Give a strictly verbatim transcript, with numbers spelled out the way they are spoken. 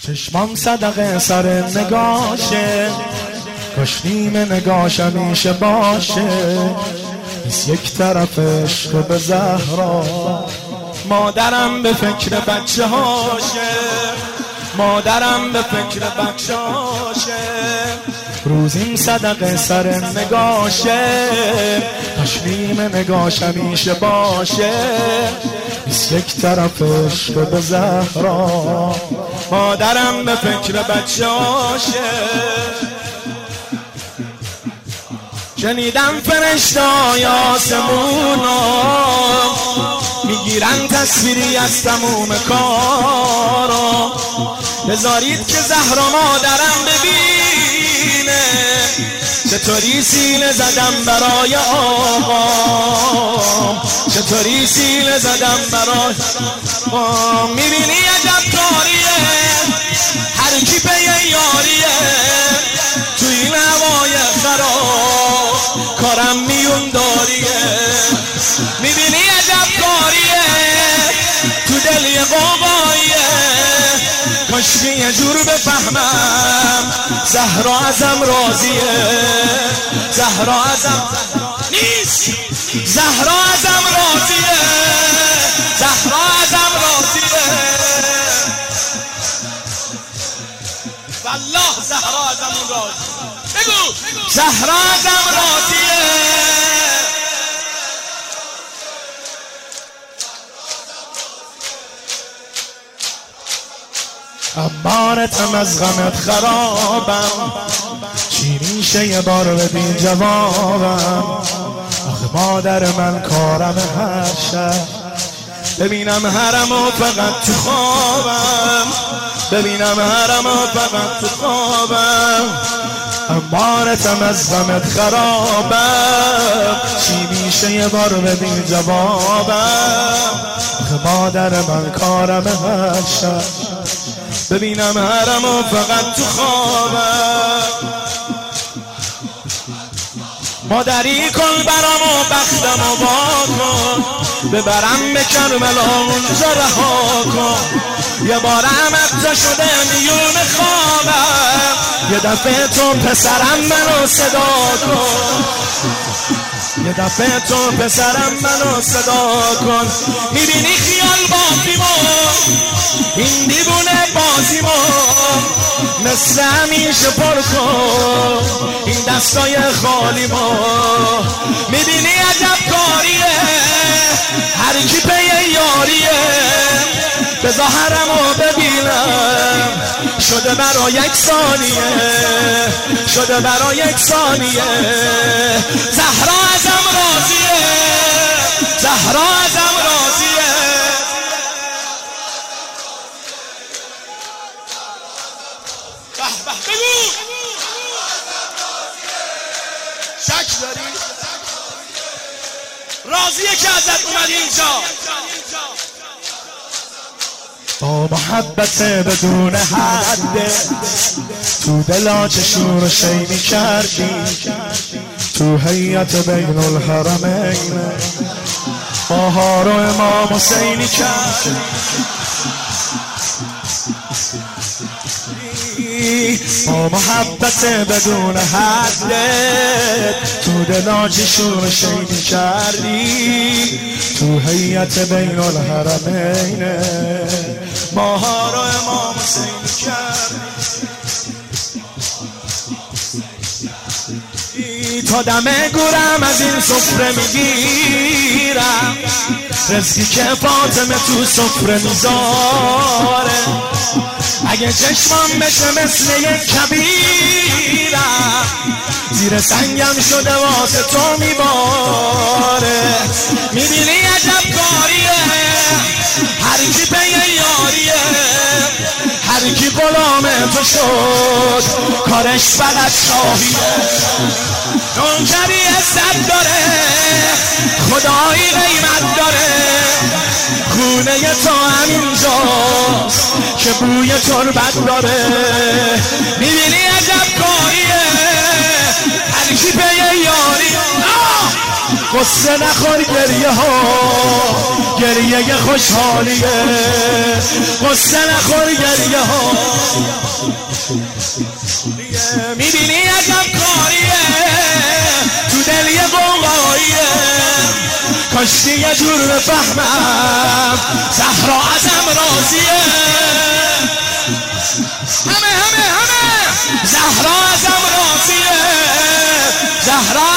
چشمام صدقه سر نگاشه، کاش نیم نگاش همیشه باشه. نیست یک طرف عشق به زهرا، مادرم به فکر بچه هاشه، مادرم به فکر بچه هاشه. روزیم صدقه سر نگاشه، کاش نیم نگاش همیشه باشه. نیست یک طرف عشق به زهرا، مادرم به فکر بچه هاشه. شنیدم فرشته‌های آسمونا میگیرن تصویری از تموم کارا. بذارید که زهرا مادرم ببینه چطوری سینه زدم برای آقا، چطوری سینه زدم برای آقا. میبینی عجب کاریه، هر کی به یاریه تو این هوای خراب، کارم میون داریه. میبینی عجب کاریه، تو دل یه قوقاییه. کاشکی یه جور بفهمم زهرا ازم راضیه، زهرا ازم نیست، زهرا ازم راضیه، زهرا ازم راضیه. والله زهرا ازم راضیه. بگو زهرا ازم راضیه. امانتم از غمت خرابم، چی میشه یه بار بدین جوابم. آخه مادر من کارم هر شب، ببینم حرمو فقط تو خوابم، ببینم حرمو فقط تو خوابم. امانتم از غمت خرابم، چی میشه یه بار بدین جوابم. آخه مادر من کارم هر شب، ببینم حرمو فقط تو خوابم. مادری کن برامو بختمو با کن، ببرم به کربلا اونجا رها کن. یه بارم ابتا شده میون خوابم، یه دفعه تو پسرم منو صدا کن، یه دفعه تو پسرم منو صدا کن. میبینی خیال بازیمو، این دیوونه بازیمو، مثل همیشه پر کن این دستای خالیمو. میبینی عجب کاریه، هر کی پی یاریه. بذار حرمو ببینم، شده برا یک ثانیه، شده برا یک ثانیه. زهرا ازم راضیه، زهرا ازم راضیه. به به بگو شک داری؟ راضیه که ازت اومدی اینجا. با محبت بدون حد تو دلا چشون رو شیمی کردی، تو هیئت بین الحرمین ماها رو امام حسینی کردی. با محبت بدون حد تو دلا چشون رو شیمی کردی، تو هیئت بین الحرمین ماها رو امام حسینی کردی. تا دم گورم از این سفره میگیرم، رزقی که فاطمه تو سفره میذاره. اگه چشمم بشه مثل یک کبیرم، زیر سنگم شده واسه تو میباره. میبینی عجب کاریه، هر کی پی یاریه. هر کی غلام تو شد کارش فقط شاهیه. نوکری عزت داره، خدایی قیمت داره. خونه تو همینجاست که بوی تربت داره. میبینی عجب کاریه، هر کی پی یاری. قصه نخور گریه ها، گریه خوشحالیه. قصه نخور گریه ها، میبینی عجب کاریه تو دل یه قوقاییه کاشکی یه جور بفهمم زهرا ازم راضیه همه همه همه زهرا ازم راضیه زهرا